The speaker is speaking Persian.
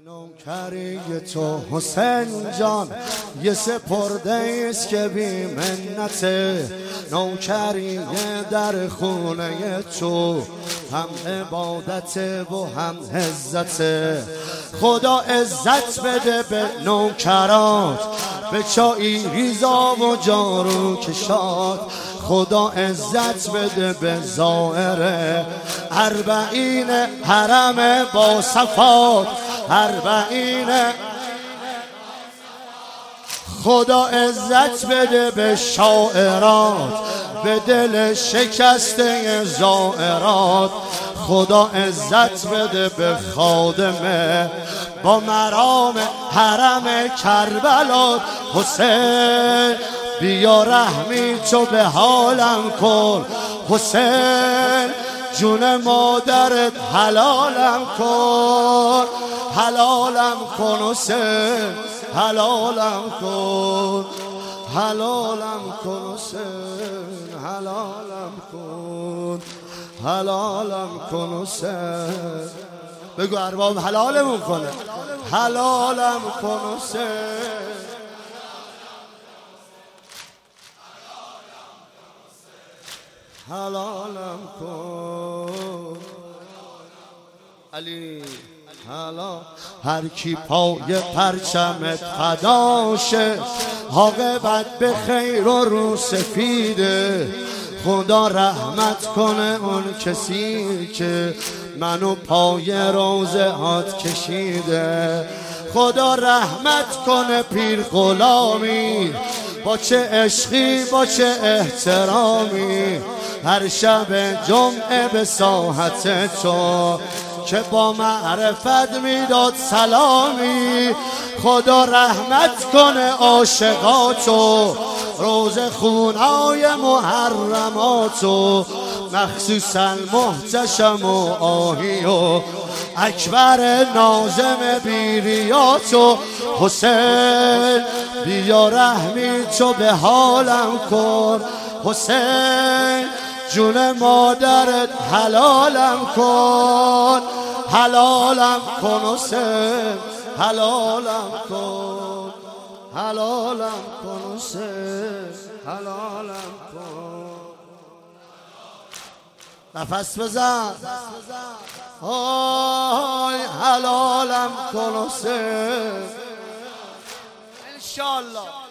نوکری تو حسین جان یه سپرده است که بی منته، نوکری در خونه تو هم عبادت و هم عزته. خدا عزت بده به نوکرات، به چایی ریزا و جارو کشات. خدا عزت بده به زائره اربعین حرم با صفات، اربعین. خدا عزت بده به شاعرات، به دل شکسته زائرات. خدا عزت بده به خادمه با مرام حرم کربلا. حسین بیا رحمی تو به حالم کن، حسین جون مادرت حلالم کن، حلالم کن حسین، حلالم کن، حلالم کن حسین، حلالم کن، حلالم کن حسین. بگو ارباب حلالمون کنه، حلالم کن حسین. حلالم کن علی حلال. هر کی پای پرچمت فداشه عاقبت به خیر و رو سفیده. خدا رحمت کنه اون کسی که منو پای روزه هات کشیده. خدا رحمت کنه پیر غلامی، با چه عشقی با چه احترامی. هر شب جمعه به ساحت تو که با معرفت میداد سلامی. خدا رحمت کنه عاشقاتو، روز خونای محرماتو، مخصوصا محتشم و آهی و اکبر ناظم بیریاتو. حسین بیا رحمی تو به حالم کن، حسین جون مادرت حلالم کن، حلالم کن حسین، حلالم کن، حلالم کن حسین، حلالم کن. نفس بزن آی حلالم کن حسین انشالله.